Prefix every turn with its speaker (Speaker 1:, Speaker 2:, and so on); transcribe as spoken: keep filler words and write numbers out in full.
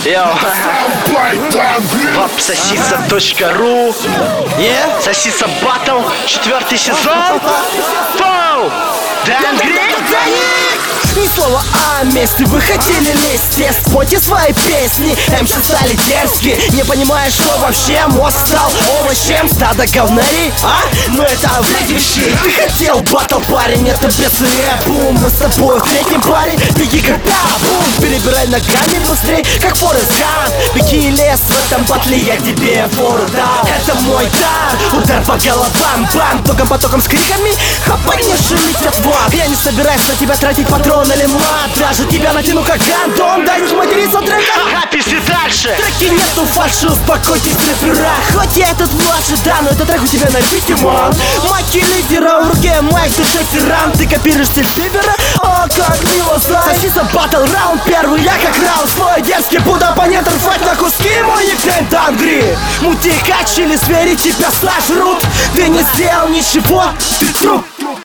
Speaker 1: Йоу. Вапсосиса точка ру.
Speaker 2: Yeah.
Speaker 1: Сосиса Баттл, четвертый сезон. Фоу! Дангри!
Speaker 2: Ни слова о месте, вы хотели лезть. Все спойте свои песни, МС стали дерзкие. Не понимаешь, что вообще мозг стал овощем. Стадо говнари, а? Ну это вред вещей. Ты хотел батл, парень, это без бум. Мы с тобой в третьем паре, беги как бум. Перебирай ногами быстрей, как Форест Гамп. Беги и лес, в этом батле я тебе фору дал. Это мой дар, удар по головам, бам. Током-потоком с криками, хапай, не шумить отвод. Я не собираюсь на тебя тратить патроны или мат. Даже тебя натяну как гандон, дай не материться треком.
Speaker 1: Ага, пизди дальше.
Speaker 2: Треки нету фальши, успокойтесь, рэпера. Хоть я этот младший, да, но этот трек у тебя на репите, ман. Майки лидера, в руке майк, ты же тиран. Ты копируешь стиль Бибера, о, как мило, зай. Сосиса батл, раунд первый, я как раунд свой детский. Буду оппонента рвать на куски, мой никнейм Дангри. Мути качели, звери тебя сожрут. Ты не сделал ничего, ты труп.